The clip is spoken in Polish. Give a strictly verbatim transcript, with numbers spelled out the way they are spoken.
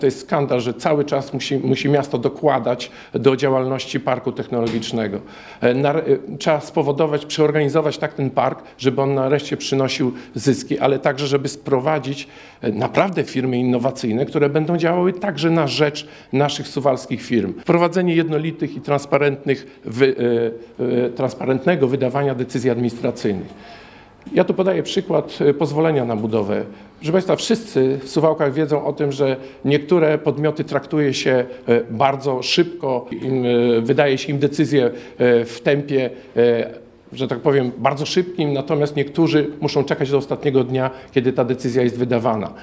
To jest skandal, że cały czas musi, musi miasto dokładać do działalności parku technologicznego. Na, trzeba spowodować, przeorganizować tak ten park, żeby on nareszcie przynosił zyski, ale także, żeby sprowadzić naprawdę firmy innowacyjne, które będą działały także na rzecz naszych suwalskich firm. Wprowadzenie jednolitych i transparentnych, wy, e, e, transparentnego wydawania decyzji administracyjnych. Ja tu podaję przykład pozwolenia na budowę. Proszę Państwa, wszyscy w Suwałkach wiedzą o tym, że niektóre podmioty traktuje się bardzo szybko, im, wydaje się im decyzje w tempie, że tak powiem, bardzo szybkim, natomiast niektórzy muszą czekać do ostatniego dnia, kiedy ta decyzja jest wydawana.